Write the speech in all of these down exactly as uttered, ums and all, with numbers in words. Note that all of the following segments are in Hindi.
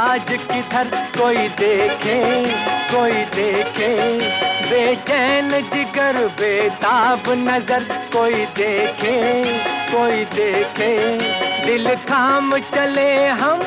आज किधर कोई देखे, कोई देखे। बेचैन जिगर बेताब नजर कोई देखे, कोई देखे। दिल थाम चले हम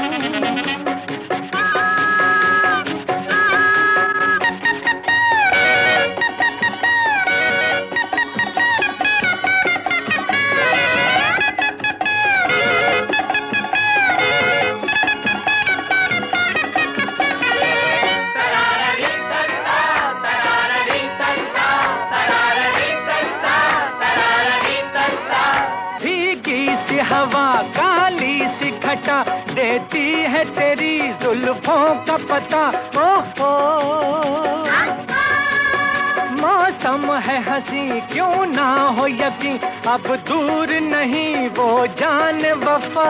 सी हवा काली सी घटा देती है तेरी जुल्फों का पता। ओहो मौसम है हंसी क्यों ना हो यकीन, अब दूर नहीं वो जान वफा।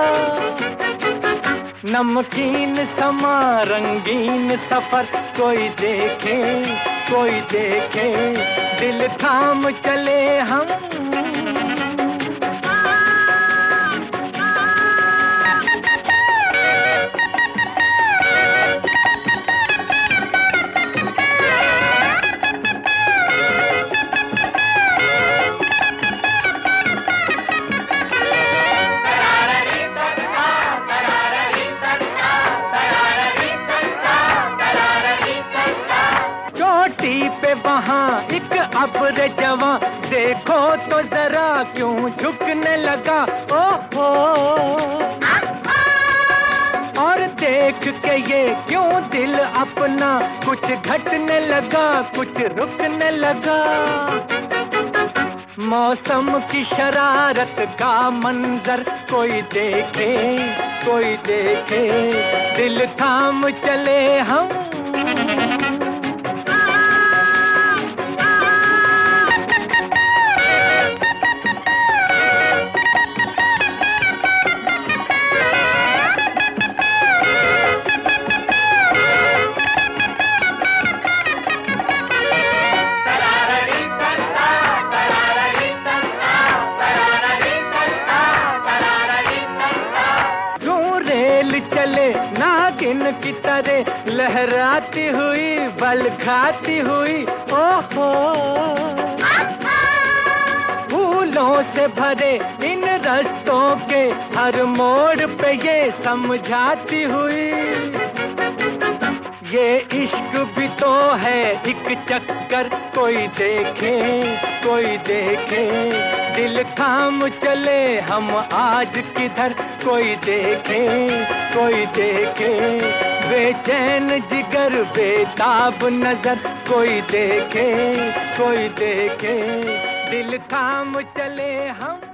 नमकीन समा रंगीन सफर कोई देखे, कोई देखे। दिल थाम चले हम पे वहाँ एक अब्र जवां देखो तो जरा क्यों झुकने लगा। ओहो और देख के ये क्यों दिल अपना कुछ घटने लगा, कुछ रुकने लगा। मौसम की शरारत का मंजर कोई देखे, कोई देखे। दिल थाम चले हम चले नागिन की तरह लहराती हुई बल खाती हुई। ओहो फूलों से भरे इन रस्तों के हर मोड़ पे ये समझाती हुई। ये इश्क भी तो है एक चक्कर कोई देखे, कोई देखे। दिल थाम चले हम आज किधर कोई देखे, कोई देखे। बेचैन जिगर बेताब नजर कोई देखे, कोई देखे। दिल थाम चले हम